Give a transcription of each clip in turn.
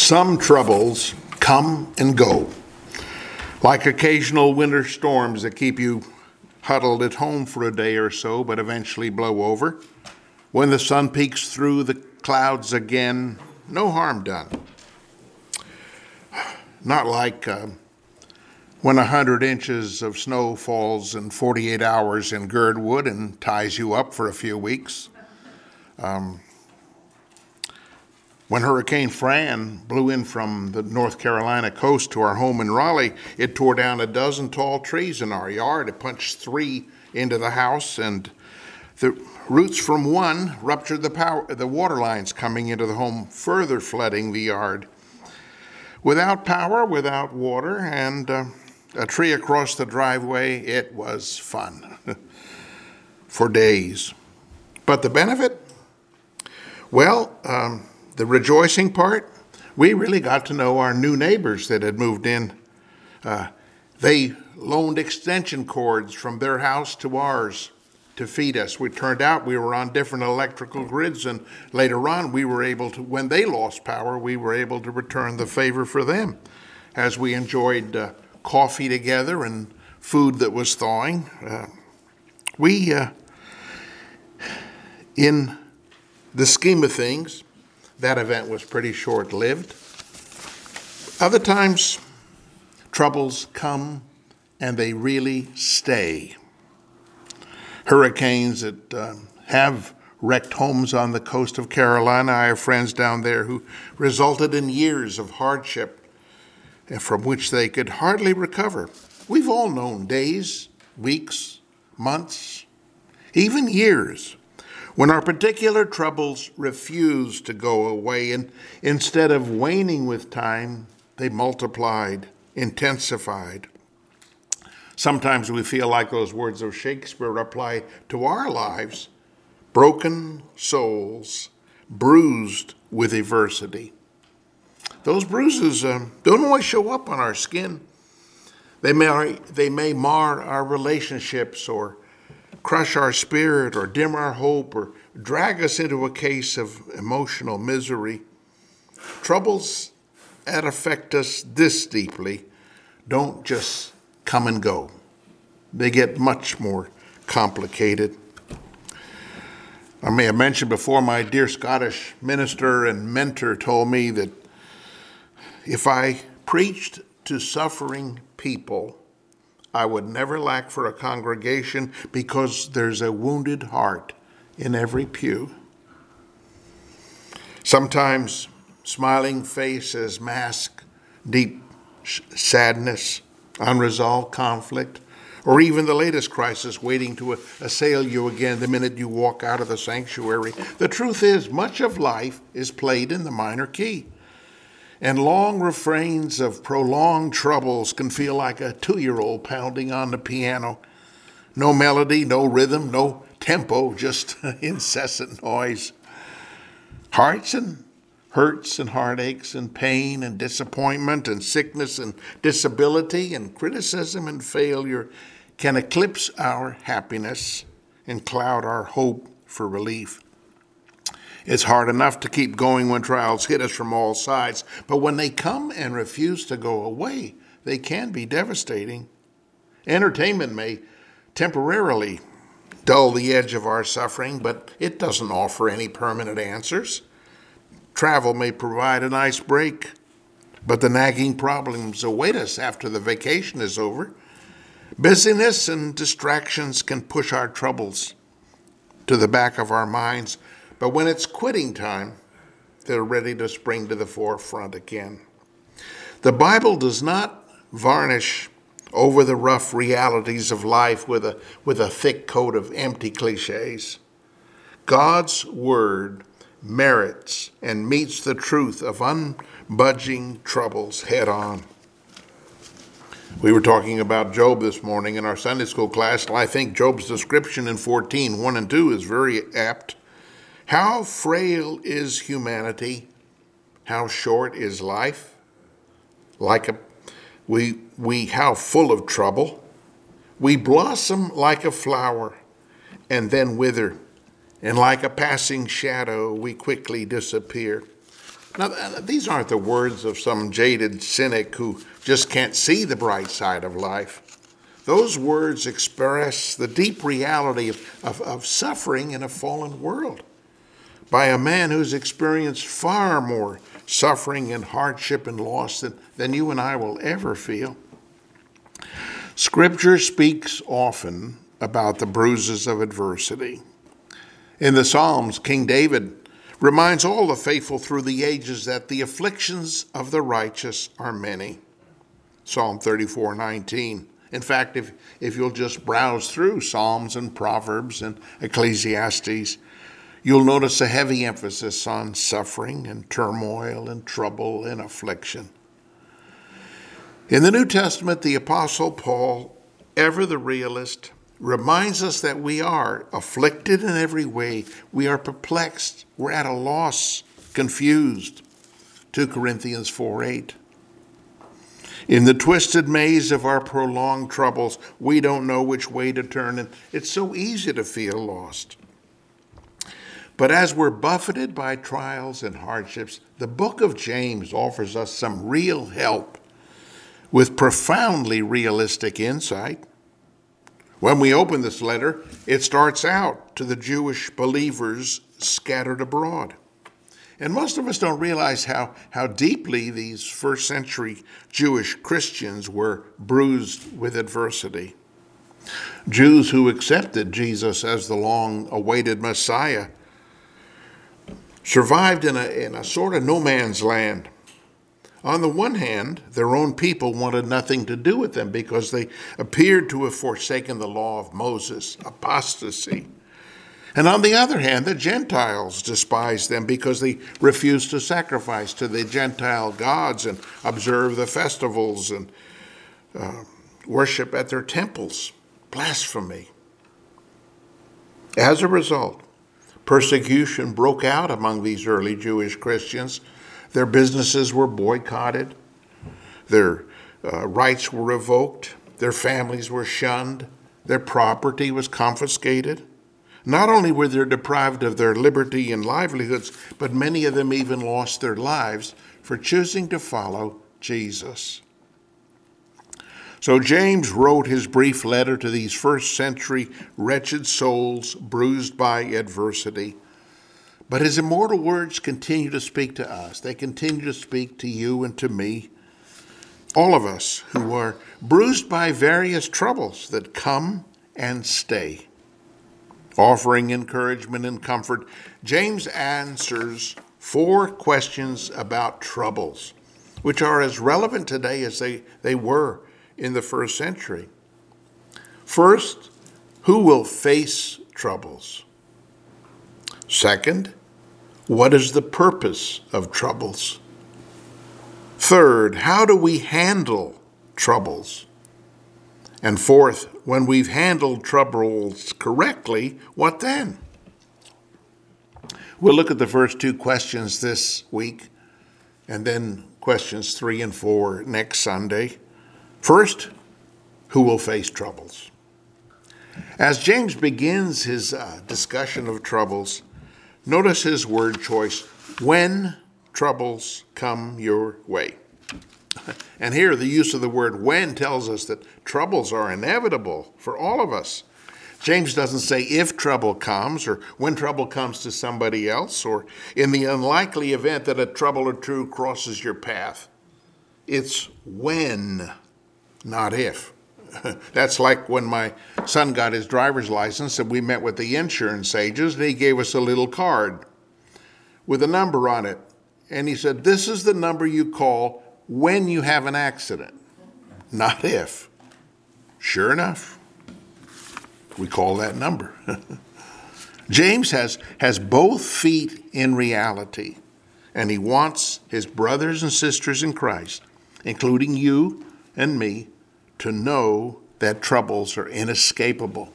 Some troubles come and go, like occasional winter storms that keep you huddled at home for a day or so, but eventually blow over. When the sun peeks through the clouds again, no harm done. Not like when 100 inches of snow falls in 48 hours in Girdwood and ties you up for a few weeks. When Hurricane Fran blew in from the North Carolina coast to our home in Raleigh, it tore down a dozen tall trees in our yard. It punched 3 into the house, and the roots from one ruptured the water lines coming into the home, further flooding the yard. Without power, without water, and a tree across the driveway, it was fun for days. But the benefit? Well, the rejoicing part, we really got to know our new neighbors that had moved in. They loaned extension cords from their house to ours to feed us. It turned out we were on different electrical grids, and later on we were able to, when they lost power, we were able to return the favor for them as we enjoyed coffee together and food that was thawing. In the scheme of things, that event was pretty short-lived. Other times, troubles come and they really stay. Hurricanes that have wrecked homes on the coast of Carolina. I have friends down there who resulted in years of hardship from which they could hardly recover. We've all known days, weeks, months, even years, when our particular troubles refused to go away, and instead of waning with time, they multiplied, intensified. Sometimes we feel like those words of Shakespeare apply to our lives: broken souls, bruised with adversity. Those bruises don't always show up on our skin. They may mar our relationships, or crush our spirit, or dim our hope, or drag us into a case of emotional misery. Troubles that affect us this deeply don't just come and go. They get much more complicated. I may have mentioned before, my dear Scottish minister and mentor told me that if I preached to suffering people, I would never lack for a congregation, because there's a wounded heart in every pew. Sometimes smiling faces mask deep sadness, unresolved conflict, or even the latest crisis waiting to assail you again the minute you walk out of the sanctuary. The truth is, much of life is played in the minor key. And long refrains of prolonged troubles can feel like a 2-year-old pounding on the piano. No melody, no rhythm, no tempo, just incessant noise. Hearts and hurts and heartaches and pain and disappointment and sickness and disability and criticism and failure can eclipse our happiness and cloud our hope for relief. It's hard enough to keep going when trials hit us from all sides, but when they come and refuse to go away, they can be devastating. Entertainment may temporarily dull the edge of our suffering, but it doesn't offer any permanent answers. Travel may provide a nice break, but the nagging problems await us after the vacation is over. Busyness and distractions can push our troubles to the back of our minds, but when it's quitting time, they're ready to spring to the forefront again. The Bible does not varnish over the rough realities of life with a thick coat of empty cliches. God's word merits and meets the truth of unbudging troubles head on. We were talking about Job this morning in our Sunday school class, and I think Job's description in 14:1 and 2 is very apt. How frail is humanity? How short is life? How full of trouble. We blossom like a flower and then wither, and like a passing shadow, we quickly disappear. Now, these aren't the words of some jaded cynic who just can't see the bright side of life. Those words express the deep reality of suffering in a fallen world by a man who's experienced far more suffering and hardship and loss than you and I will ever feel. Scripture speaks often about the bruises of adversity. In the Psalms, King David reminds all the faithful through the ages that the afflictions of the righteous are many. Psalm 34:19. In fact, if you'll just browse through Psalms and Proverbs and Ecclesiastes, you'll notice a heavy emphasis on suffering and turmoil and trouble and affliction. In the New Testament, the Apostle Paul, ever the realist, reminds us that we are afflicted in every way. We are perplexed. We're at a loss, confused. 2 Corinthians 4:8. In the twisted maze of our prolonged troubles, we don't know which way to turn, and it's so easy to feel lost. But as we're buffeted by trials and hardships, the book of James offers us some real help with profoundly realistic insight. When we open this letter, it starts out to the Jewish believers scattered abroad. And most of us don't realize how deeply these first century Jewish Christians were bruised with adversity. Jews who accepted Jesus as the long-awaited Messiah survived in a sort of no man's land. On the one hand, their own people wanted nothing to do with them because they appeared to have forsaken the law of Moses, apostasy. And on the other hand, the Gentiles despised them because they refused to sacrifice to the Gentile gods and observe the festivals and worship at their temples. Blasphemy. As a result, persecution broke out among these early Jewish Christians. Their businesses were boycotted. Their rights were revoked. Their families were shunned. Their property was confiscated. Not only were they deprived of their liberty and livelihoods, but many of them even lost their lives for choosing to follow Jesus. So James wrote his brief letter to these first century wretched souls bruised by adversity. But his immortal words continue to speak to us. They continue to speak to you and to me, all of us who are bruised by various troubles that come and stay. Offering encouragement and comfort, James answers 4 questions about troubles, which are as relevant today as they were in the first century. First, who will face troubles? Second, what is the purpose of troubles? Third, how do we handle troubles? And fourth, when we've handled troubles correctly, what then? We'll look at the first 2 questions this week, and then questions 3 and 4 next Sunday. First, who will face troubles? As James begins his discussion of troubles, notice his word choice, when troubles come your way. And here the use of the word when tells us that troubles are inevitable for all of us. James doesn't say if trouble comes or when trouble comes to somebody else or in the unlikely event that a trouble or two crosses your path. It's when, not if. That's like when my son got his driver's license and we met with the insurance agents and he gave us a little card with a number on it. And he said, this is the number you call when you have an accident, not if. Sure enough, we call that number. James has both feet in reality, and he wants his brothers and sisters in Christ, including you and me, to know that troubles are inescapable.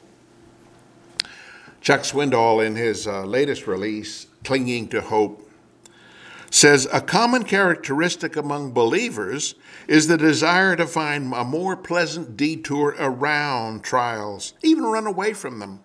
Chuck Swindoll, in his latest release, Clinging to Hope, says a common characteristic among believers is the desire to find a more pleasant detour around trials, even run away from them.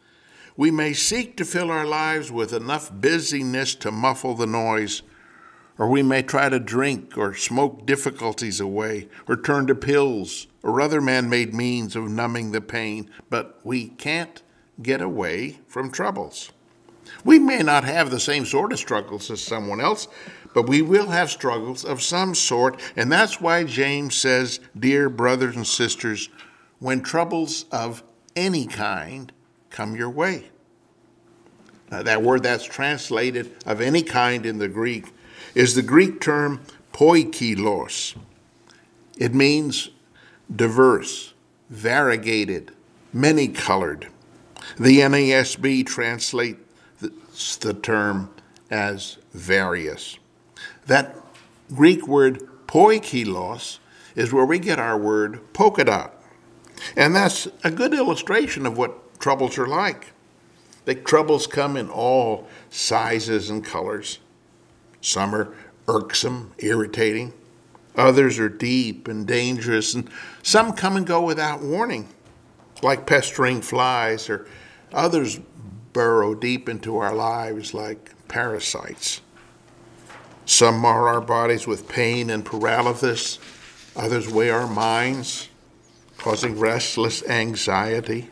We may seek to fill our lives with enough busyness to muffle the noise, Or we may try to drink or smoke difficulties away, or turn to pills or other man-made means of numbing the pain, but we can't get away from troubles. We may not have the same sort of struggles as someone else, but we will have struggles of some sort, and that's why James says, dear brothers and sisters, when troubles of any kind come your way. Now, that word that's translated of any kind in the Greek is the Greek term poikilos. It means diverse, variegated, many-colored. The NASB translates the term as various. That Greek word poikilos is where we get our word polka dot. And that's a good illustration of what troubles are like. The troubles come in all sizes and colors. Some are irksome, irritating. Others are deep and dangerous, and some come and go without warning, like pestering flies, or others burrow deep into our lives like parasites. Some mar our bodies with pain and paralysis. Others weigh our minds, causing restless anxiety.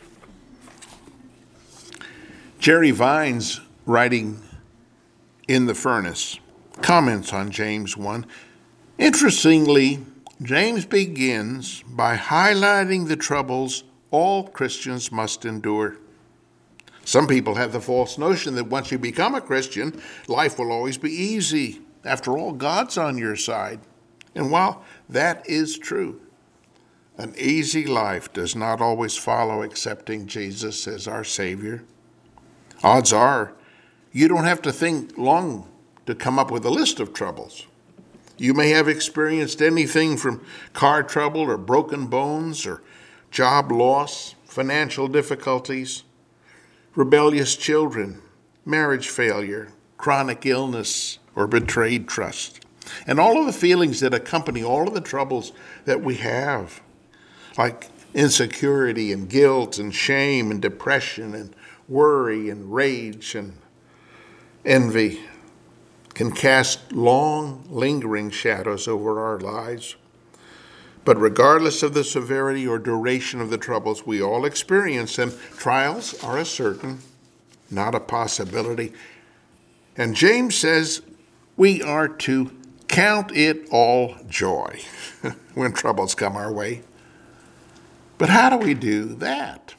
Jerry Vines, writing In the Furnace, comments on James 1. Interestingly, James begins by highlighting the troubles all Christians must endure. Some people have the false notion that once you become a Christian, life will always be easy. After all, God's on your side. And while that is true, an easy life does not always follow accepting Jesus as our Savior. Odds are, you don't have to think long to come up with a list of troubles. You may have experienced anything from car trouble or broken bones or job loss, financial difficulties, rebellious children, marriage failure, chronic illness, or betrayed trust. And all of the feelings that accompany all of the troubles that we have, like insecurity and guilt and shame and depression and worry and rage and envy, can cast long, lingering shadows over our lives. But regardless of the severity or duration of the troubles we all experience, and trials are a certain, not a possibility. And James says we are to count it all joy when troubles come our way. But how do we do that?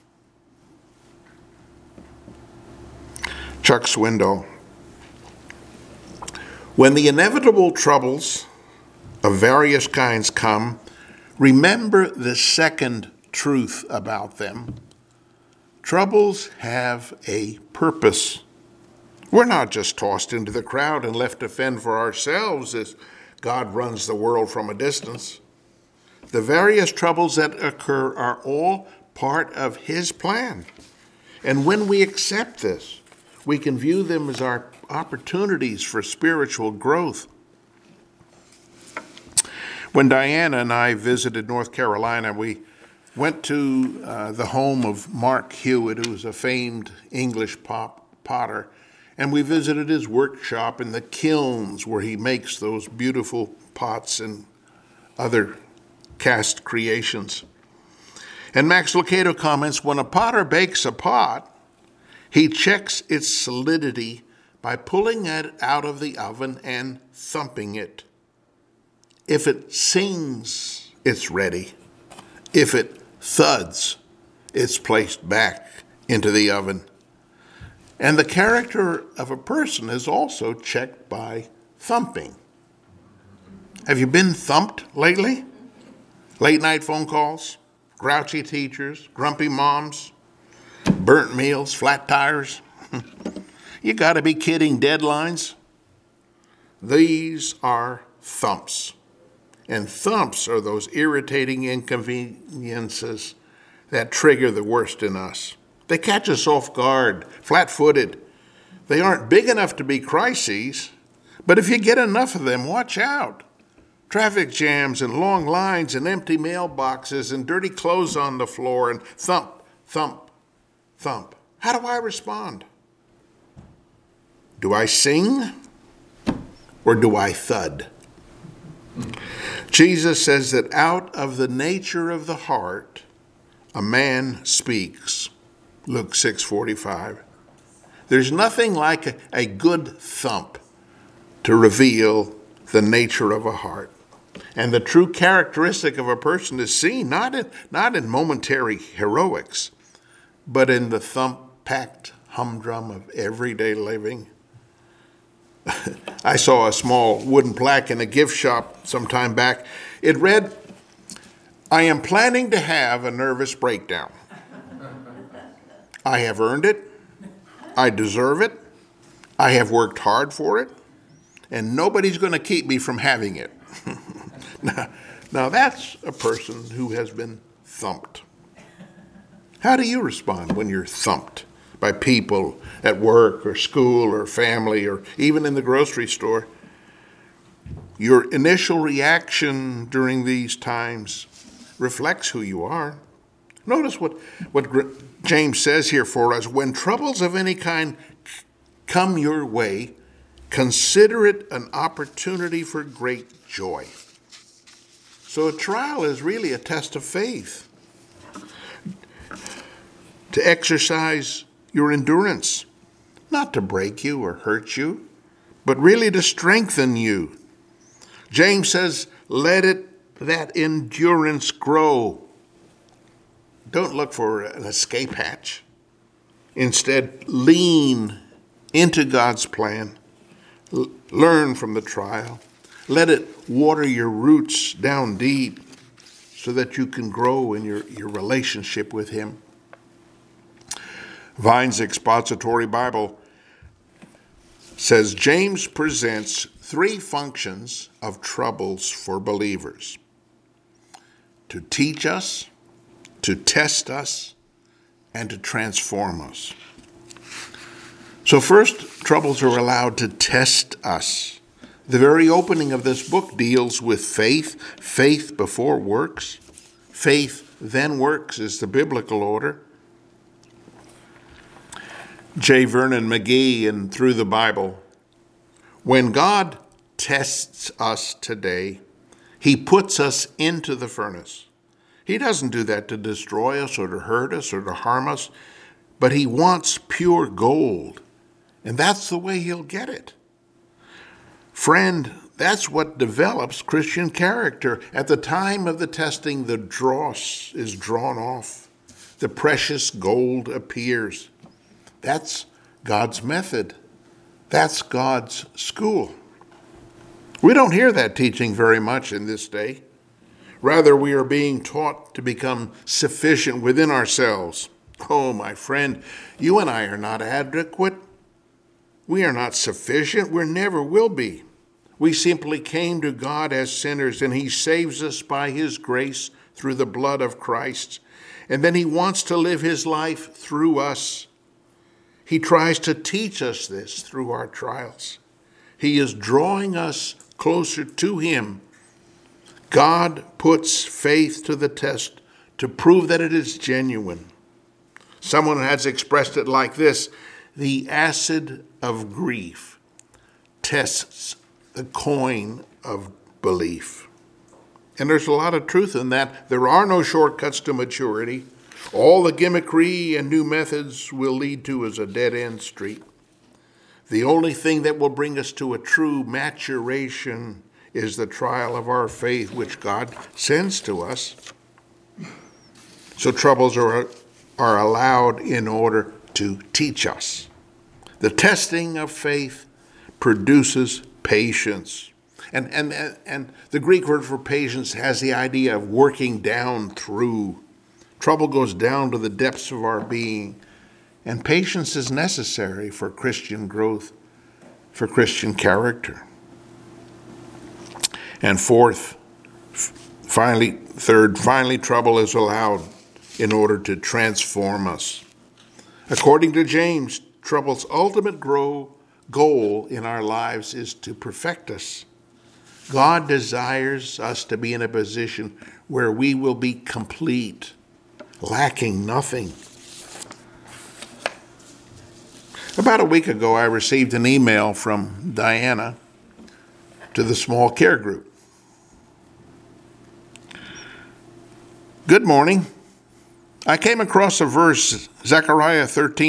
Chuck Swindoll. When the inevitable troubles of various kinds come, remember the second truth about them. Troubles have a purpose. We're not just tossed into the crowd and left to fend for ourselves as God runs the world from a distance. The various troubles that occur are all part of His plan. And when we accept this, we can view them as our opportunities for spiritual growth. When Diana and I visited North Carolina, we went to the home of Mark Hewitt, who was a famed English potter, and we visited his workshop in the kilns where he makes those beautiful pots and other cast creations. And Max Lucado comments, when a potter bakes a pot, he checks its solidity by pulling it out of the oven and thumping it. If it sings, it's ready. If it thuds, it's placed back into the oven. And the character of a person is also checked by thumping. Have you been thumped lately? Late night phone calls, grouchy teachers, grumpy moms, burnt meals, flat tires. You got to be kidding, deadlines. These are thumps. And thumps are those irritating inconveniences that trigger the worst in us. They catch us off guard, flat-footed. They aren't big enough to be crises, but if you get enough of them, watch out. Traffic jams and long lines and empty mailboxes and dirty clothes on the floor and thump, thump, thump. How do I respond? Do I sing? or do I thud? Jesus says that out of the nature of the heart, a man speaks. Luke 6:45. There's nothing like a good thump to reveal the nature of a heart. And the true characteristic of a person is seen not in momentary heroics, but in the thump-packed humdrum of everyday living. I saw a small wooden plaque in a gift shop some time back. It read, "I am planning to have a nervous breakdown. I have earned it. I deserve it. I have worked hard for it. And nobody's going to keep me from having it." Now that's a person who has been thumped. How do you respond when you're thumped by people at work or school or family or even in the grocery store? Your initial reaction during these times reflects who you are. Notice what James says here for us. When troubles of any kind come your way, consider it an opportunity for great joy. So a trial is really a test of faith, to exercise your endurance, not to break you or hurt you, but really to strengthen you. James says, let that endurance grow. Don't look for an escape hatch. Instead, lean into God's plan. Learn from the trial. Let it water your roots down deep so that you can grow in your relationship with Him. Vine's Expository Bible says James presents three functions of troubles for believers: to teach us, to test us, and to transform us. So first, troubles are allowed to test us. The very opening of this book deals with faith before works. Faith, then works is the biblical order. J. Vernon McGee in Through the Bible: when God tests us today, He puts us into the furnace. He doesn't do that to destroy us or to hurt us or to harm us, but He wants pure gold, and that's the way He'll get it. Friend, that's what develops Christian character. At the time of the testing, the dross is drawn off. The precious gold appears. That's God's method. That's God's school. We don't hear that teaching very much in this day. Rather, we are being taught to become sufficient within ourselves. Oh, my friend, you and I are not adequate. We are not sufficient. We never will be. We simply came to God as sinners, and He saves us by His grace through the blood of Christ. And then He wants to live His life through us. He tries to teach us this through our trials. He is drawing us closer to Him. God puts faith to the test to prove that it is genuine. Someone has expressed it like this: the acid of grief tests the coin of belief. And there's a lot of truth in that. There are no shortcuts to maturity. All the gimmickry and new methods will lead to is a dead-end street. The only thing that will bring us to a true maturation is the trial of our faith, which God sends to us. So troubles are allowed in order to teach us. The testing of faith produces patience. And the Greek word for patience has the idea of working down through. Trouble goes down to the depths of our being. And patience is necessary for Christian growth, for Christian character. And finally, trouble is allowed in order to transform us. According to James, trouble's ultimate goal in our lives is to perfect us. God desires us to be in a position where we will be complete, lacking nothing. About a week ago, I received an email from Diana. to the small care group. Good morning. I came across a verse, Zechariah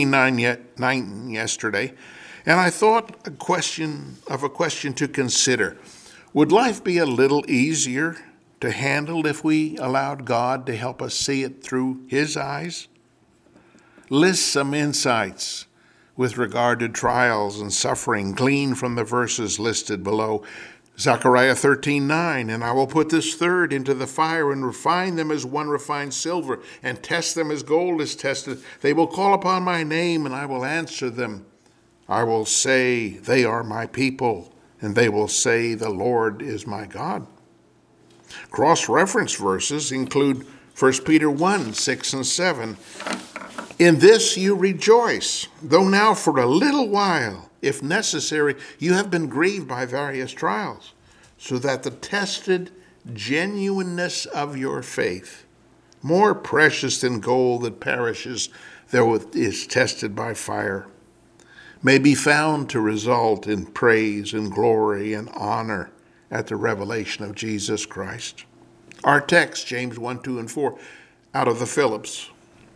13:9 yesterday, and I thought a question to consider. Would life be a little easier to handle if we allowed God to help us see it through his eyes? List some insights with regard to trials and suffering gleaned from the verses listed below. Zechariah 13:9, and I will put this third into the fire and refine them as one refines silver and test them as gold is tested. They will call upon my name and I will answer them. I will say, they are my people, and they will say, the Lord is my God. Cross-reference verses include 1 Peter 1:6 and 7. In this you rejoice, though now for a little while, if necessary, you have been grieved by various trials, so that the tested genuineness of your faith, more precious than gold that perishes, though it is tested by fire, may be found to result in praise and glory and honor at the revelation of Jesus Christ. Our text, James 1:2 and 4, out of the Phillips.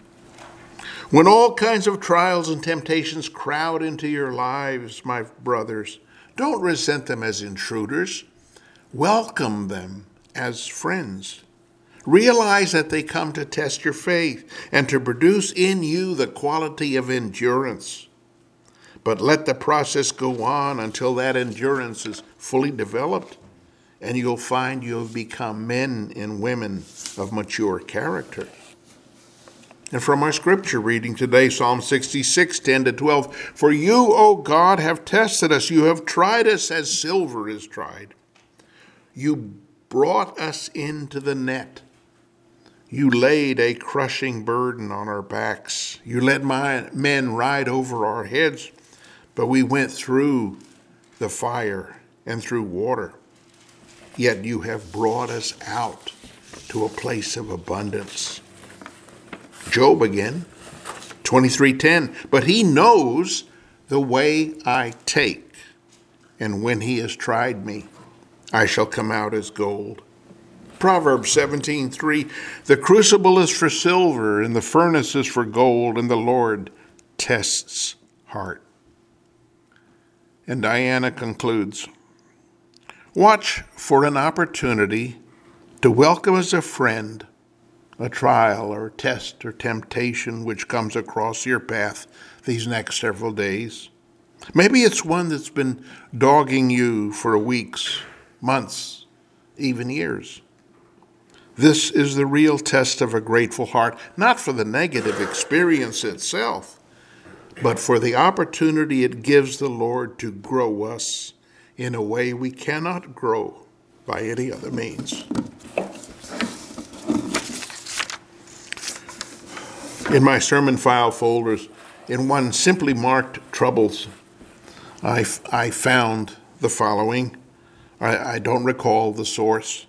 When all kinds of trials and temptations crowd into your lives, my brothers, don't resent them as intruders. Welcome them as friends. Realize that they come to test your faith and to produce in you the quality of endurance. But let the process go on until that endurance is fully developed, and you'll find you have become men and women of mature character. And from our scripture reading today, Psalm 66:10-12, for you, O God, have tested us. You have tried us as silver is tried. You brought us into the net. You laid a crushing burden on our backs. You let men ride over our heads, but we went through the fire and through water. Yet you have brought us out to a place of abundance. Job again, 23:10. But he knows the way I take, and when he has tried me, I shall come out as gold. Proverbs 17:3. The crucible is for silver, and the furnace is for gold, and the Lord tests heart. And Diana concludes, watch for an opportunity to welcome as a friend a trial or test or temptation which comes across your path these next several days. Maybe it's one that's been dogging you for weeks, months, even years. This is the real test of a grateful heart, not for the negative experience itself, but for the opportunity it gives the Lord to grow us in a way we cannot grow by any other means. In my sermon file folders, in one simply marked troubles, I found the following. I don't recall the source.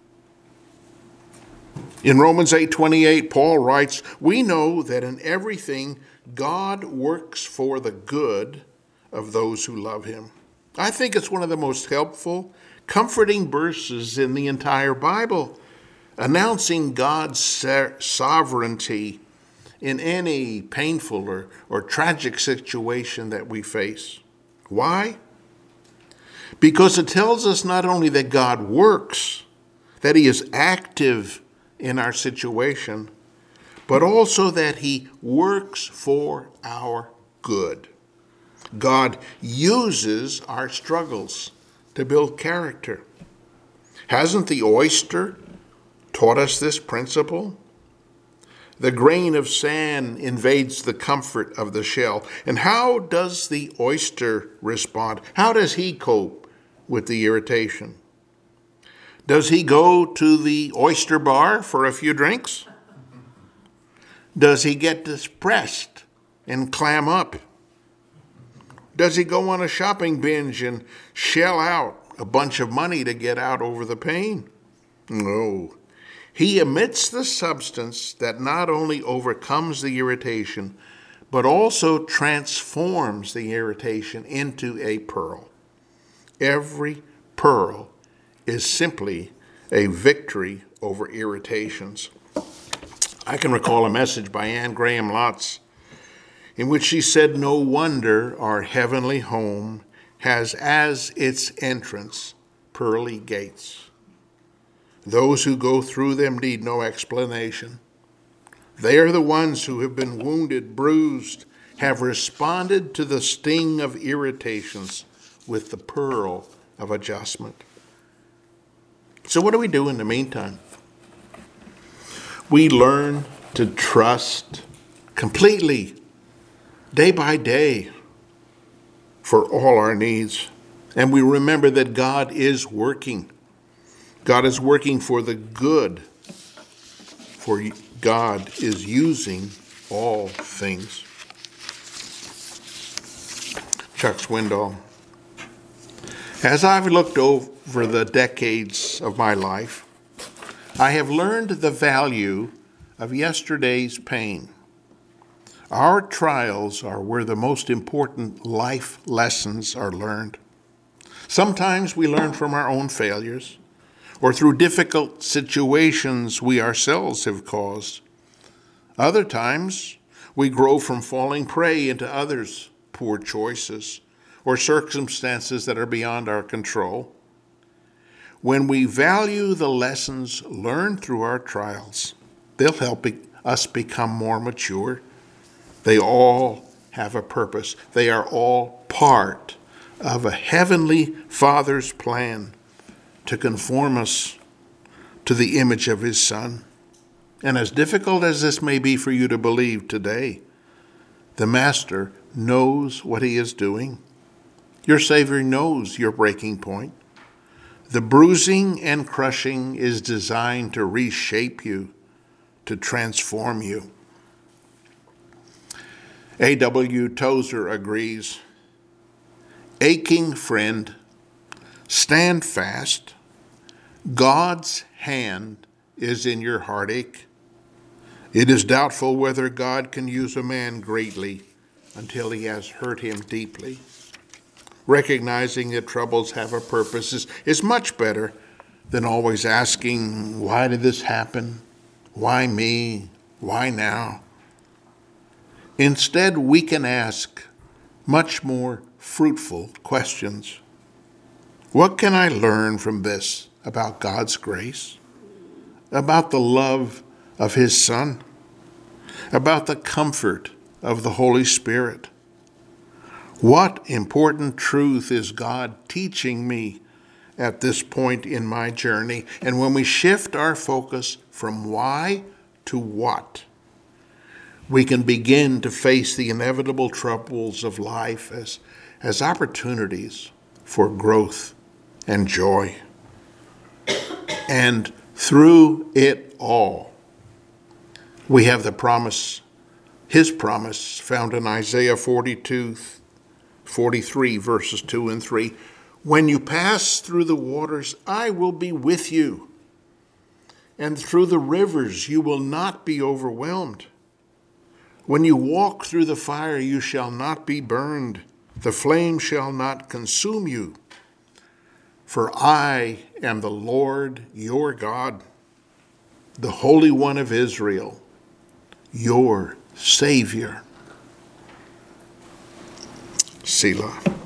In Romans 8:28, Paul writes, we know that in everything God works for the good of those who love him. I think it's one of the most helpful, comforting verses in the entire Bible, announcing God's sovereignty in any painful or tragic situation that we face. Why? Because it tells us not only that God works, that he is active in our situation, but also that he works for our good. God uses our struggles to build character. Hasn't the oyster taught us this principle? The grain of sand invades the comfort of the shell. And how does the oyster respond? How does he cope with the irritation? Does he go to the oyster bar for a few drinks? Does he get depressed and clam up? Does he go on a shopping binge and shell out a bunch of money to get out over the pain? No. He emits the substance that not only overcomes the irritation, but also transforms the irritation into a pearl. Every pearl is simply a victory over irritations. I can recall a message by Anne Graham Lotz in which she said, "No wonder our heavenly home has as its entrance pearly gates. Those who go through them need no explanation. They are the ones who have been wounded, bruised, have responded to the sting of irritations with the pearl of adjustment." So what do we do in the meantime? We learn to trust completely, day by day, for all our needs. And we remember that God is working. God is working for the good, for God is using all things. Chuck Swindoll. As I've looked over the decades of my life, I have learned the value of yesterday's pain. Our trials are where the most important life lessons are learned. Sometimes we learn from our own failures or through difficult situations we ourselves have caused. Other times we grow from falling prey into others' poor choices or circumstances that are beyond our control. When we value the lessons learned through our trials, they'll help us become more mature. They all have a purpose. They are all part of a heavenly Father's plan to conform us to the image of his Son. And as difficult as this may be for you to believe today, the Master knows what he is doing. Your Savior knows your breaking point. The bruising and crushing is designed to reshape you, to transform you. A.W. Tozer agrees, "Aching friend, stand fast. God's hand is in your heartache. It is doubtful whether God can use a man greatly until he has hurt him deeply. Recognizing that troubles have a purpose is much better than always asking, why did this happen? Why me? Why now? Instead, we can ask much more fruitful questions. What can I learn from this about God's grace? About the love of his Son? About the comfort of the Holy Spirit? What important truth is God teaching me at this point in my journey? And when we shift our focus from why to what, we can begin to face the inevitable troubles of life as opportunities for growth and joy. And through it all, we have the promise, his promise, found in Isaiah 43, verses 2 and 3. When you pass through the waters, I will be with you. And through the rivers, you will not be overwhelmed. When you walk through the fire, you shall not be burned. The flame shall not consume you. For I am the Lord your God, the Holy One of Israel, your Savior. Selah.